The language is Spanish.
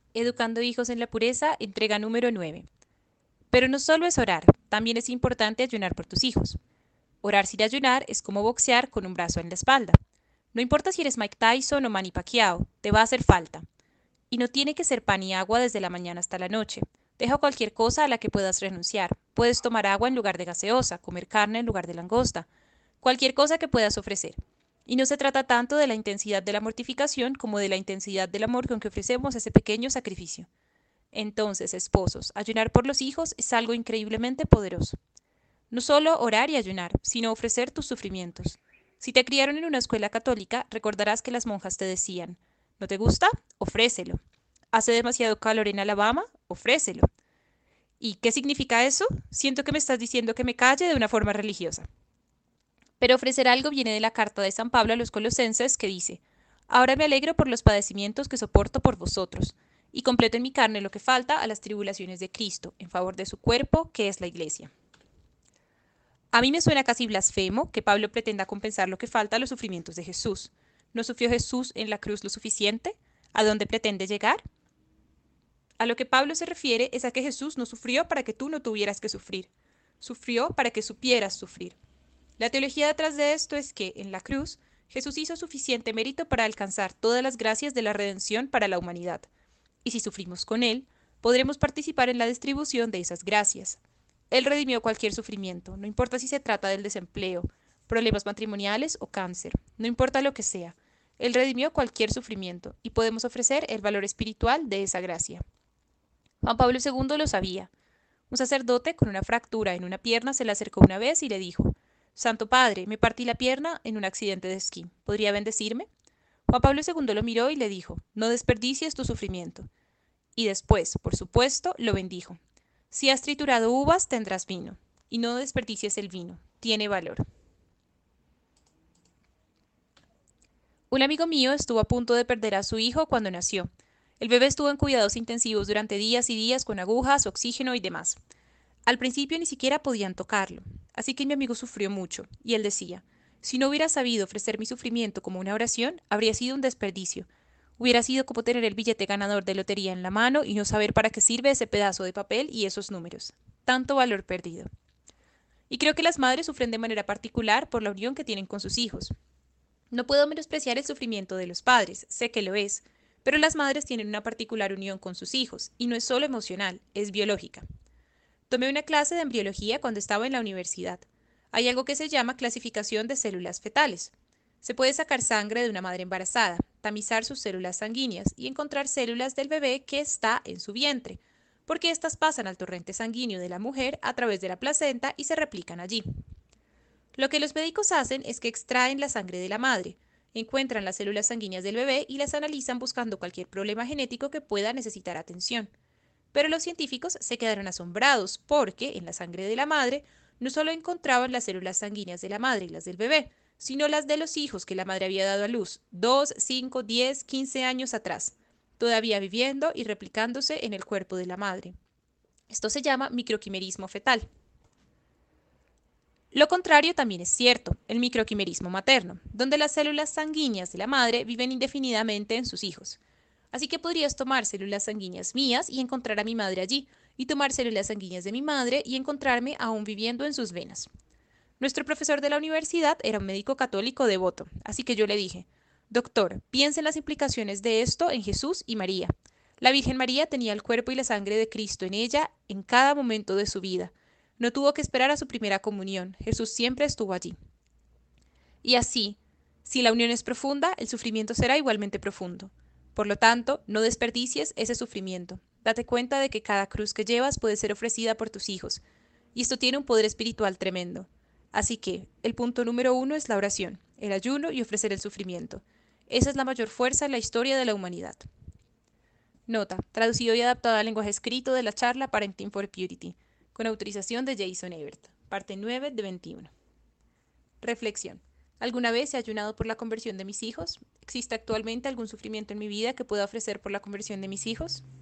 Educando hijos en la pureza, entrega número 9. Pero no solo es orar, también es importante ayunar por tus hijos. Orar sin ayunar es como boxear con un brazo en la espalda. No importa si eres Mike Tyson o Manny Pacquiao, te va a hacer falta. Y no tiene que ser pan y agua desde la mañana hasta la noche. Deja cualquier cosa a la que puedas renunciar. Puedes tomar agua en lugar de gaseosa, comer carne en lugar de langosta, cualquier cosa que puedas ofrecer. Y no se trata tanto de la intensidad de la mortificación como de la intensidad del amor con que ofrecemos ese pequeño sacrificio. Entonces, esposos, ayunar por los hijos es algo increíblemente poderoso. No solo orar y ayunar, sino ofrecer tus sufrimientos. Si te criaron en una escuela católica, recordarás que las monjas te decían, ¿no te gusta? Ofrécelo. ¿Hace demasiado calor en Alabama? Ofrécelo. ¿Y qué significa eso? Siento que me estás diciendo que me calle de una forma religiosa. Pero ofrecer algo viene de la carta de San Pablo a los colosenses que dice, ahora me alegro por los padecimientos que soporto por vosotros, y completo en mi carne lo que falta a las tribulaciones de Cristo, en favor de su cuerpo, que es la Iglesia. A mí me suena casi blasfemo que Pablo pretenda compensar lo que falta a los sufrimientos de Jesús. ¿No sufrió Jesús en la cruz lo suficiente? ¿A dónde pretende llegar? A lo que Pablo se refiere es a que Jesús no sufrió para que tú no tuvieras que sufrir. Sufrió para que supieras sufrir. La teología detrás de esto es que, en la cruz, Jesús hizo suficiente mérito para alcanzar todas las gracias de la redención para la humanidad. Y si sufrimos con Él, podremos participar en la distribución de esas gracias. Él redimió cualquier sufrimiento, no importa si se trata del desempleo, problemas matrimoniales o cáncer, no importa lo que sea. Él redimió cualquier sufrimiento y podemos ofrecer el valor espiritual de esa gracia. Juan Pablo II lo sabía. Un sacerdote con una fractura en una pierna se le acercó una vez y le dijo, Santo Padre, me partí la pierna en un accidente de esquí. ¿Podría bendecirme? Juan Pablo II lo miró y le dijo, no desperdicies tu sufrimiento. Y después, por supuesto, lo bendijo. Si has triturado uvas, tendrás vino. Y no desperdicies el vino. Tiene valor. Un amigo mío estuvo a punto de perder a su hijo cuando nació. El bebé estuvo en cuidados intensivos durante días y días con agujas, oxígeno y demás. Al principio ni siquiera podían tocarlo, así que mi amigo sufrió mucho, y él decía, si no hubiera sabido ofrecer mi sufrimiento como una oración, habría sido un desperdicio. Hubiera sido como tener el billete ganador de lotería en la mano y no saber para qué sirve ese pedazo de papel y esos números. Tanto valor perdido. Y creo que las madres sufren de manera particular por la unión que tienen con sus hijos. No puedo menospreciar el sufrimiento de los padres, sé que lo es, pero las madres tienen una particular unión con sus hijos, y no es solo emocional, es biológica. Tomé una clase de embriología cuando estaba en la universidad. Hay algo que se llama clasificación de células fetales. Se puede sacar sangre de una madre embarazada, tamizar sus células sanguíneas y encontrar células del bebé que está en su vientre, porque éstas pasan al torrente sanguíneo de la mujer a través de la placenta y se replican allí. Lo que los médicos hacen es que extraen la sangre de la madre, encuentran las células sanguíneas del bebé y las analizan buscando cualquier problema genético que pueda necesitar atención. Pero los científicos se quedaron asombrados porque en la sangre de la madre no solo encontraban las células sanguíneas de la madre y las del bebé, sino las de los hijos que la madre había dado a luz 2, 5, 10, 15 años atrás, todavía viviendo y replicándose en el cuerpo de la madre. Esto se llama microquimerismo fetal. Lo contrario también es cierto, el microquimerismo materno, donde las células sanguíneas de la madre viven indefinidamente en sus hijos. Así que podrías tomar células sanguíneas mías y encontrar a mi madre allí, y tomar células sanguíneas de mi madre y encontrarme aún viviendo en sus venas. Nuestro profesor de la universidad era un médico católico devoto, así que yo le dije, Doctor, piensa en las implicaciones de esto en Jesús y María. La Virgen María tenía el cuerpo y la sangre de Cristo en ella en cada momento de su vida. No tuvo que esperar a su primera comunión, Jesús siempre estuvo allí. Y así, si la unión es profunda, el sufrimiento será igualmente profundo. Por lo tanto, no desperdicies ese sufrimiento. Date cuenta de que cada cruz que llevas puede ser ofrecida por tus hijos. Y esto tiene un poder espiritual tremendo. Así que, el punto número 1 es la oración, el ayuno y ofrecer el sufrimiento. Esa es la mayor fuerza en la historia de la humanidad. Nota, traducido y adaptado al lenguaje escrito de la charla Parenting for Purity, con autorización de Jason Ebert. Parte 9 de 21. Reflexión. ¿Alguna vez he ayunado por la conversión de mis hijos? ¿Existe actualmente algún sufrimiento en mi vida que pueda ofrecer por la conversión de mis hijos?